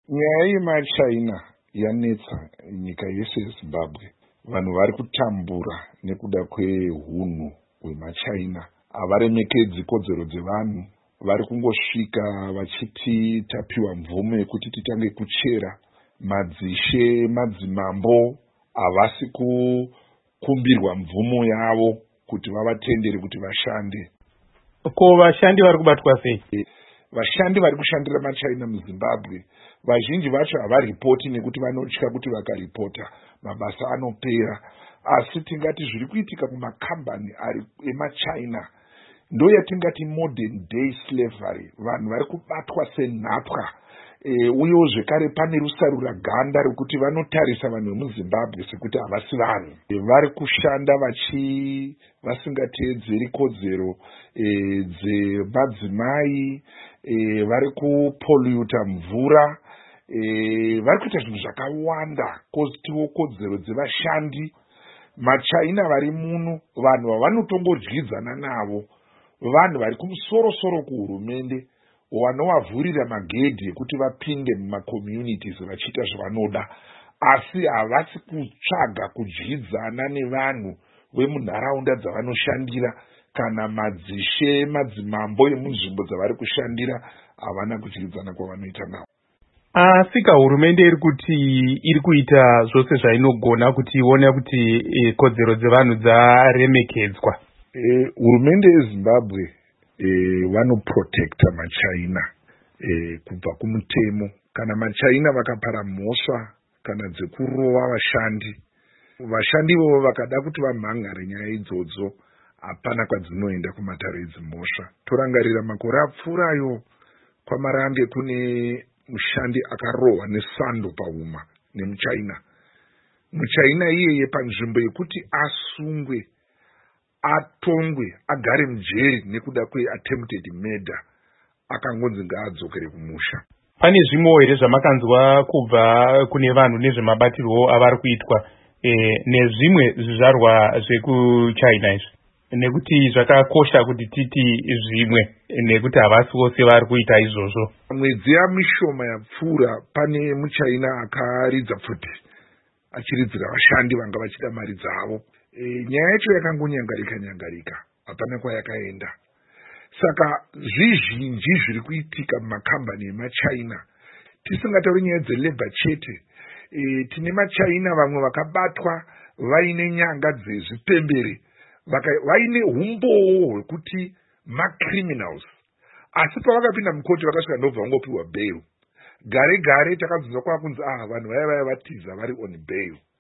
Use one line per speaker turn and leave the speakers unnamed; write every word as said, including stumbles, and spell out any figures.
Nyaya yemaChina yanetsa nyika yese yeZimbabwe. Vanhu vari kutambura nekuda kwehunhu hwemaChina. Havaremekedzi kodzero dzevanhu. Vari kungosvika vachiti tapiwa mvumo yekuti titange kuchera. Madzishe, madzimambo havasi kukumbirwa mvumo yavo kuti vavatendere kuti vashande.
Ko vashandi vari kubatwa sei?
Vashandi vari kushandira maChina muZimbabwe vazhinji vacho havaripoti nekuti vanotya kuti vakaripota mabasa anopera. Asi tingati zviri kuitika kumakambani ari emaChina ndo yatingati modern day slavery. Vanhu vari kubatwa senhapwa. E, uyewo zvekare pane rusarura ganda rekuti vanotarisa vanhu vemuZimbabwe sekuti havasi vanhu. E, vari kushanda vachi vasingateedzeri kodzero e, dzemadzimai. E, vari kupolluta mvura. E, vari kuita zvinhu zvakawanda kozitiwo kodzero dzevashandi. maChina vari muno vanhu vavanotongodyidzana navo vanhu vari kumusoro-soro kuhurumende vanovavhurira magedhi ekuti vapinde mumakommunities vachiita zvavanoda, asi havasi kutsvaga kudyidzana nevanhu vemunharaunda dzavanoshandira kana madzishe madzimambo emunzvimbo dzavari kushandira havana kudyidzana kwavanoita navo.
Asi ka hurumende iri kuti iri kuita zvose zvainogona kuti ione kuti e, kodzero dzevanhu dzaremekedzwa.
E, hurumende yeZimbabwe e, vanoprotecta maChina e, kubva kumutemo. Kana maChina vakapara mhosva kana dzekurova vashandi, vashandi vovo vakada kuti vamhangare nyaya idzodzo hapana kwadzinoenda kumatare edzimhosva. Torangarira makore apfuurayo kwamarange kune mushandi akarohwa nesando pahuma nemuChina. muChina iyeye panzvimbo yekuti asungwe, atongwe, agare mujeri nekuda kweattempted murder, akangonzi ngaadzokere kumusha.
Pane zvimwe here zvamakanzwa kubva kune vanhu nezvemabatirwo avari kuitwa e, nezvimwe zvizvarwa zvekuChina izvi? Nekuti zvakakosha kuti titi zvimwe nekuti havasi vose vari kuita izvozvo.
Mwedzi yamishoma yapfuura pane muChina akaridza pfuti achiridzira vashandi vanga vachida mari dzavo. E, nyaya yacho yakangonyangarika nyangarika, hapana kwayakaenda. Saka zvizhinji zviri kuitika mumakambani emaChina, tisingatauri nyaya dzelebha chete. E, tine maChina vamwe vakabatwa vaine nyanga dzezvipembere, vaine umbowo hwekuti macriminals, asi pavakapinda mukoti vakasvika ndobva vangopiwa bail. Gare gare takabvunza kwakunzi ah vanhu vaya vaya vatiza vari on bail.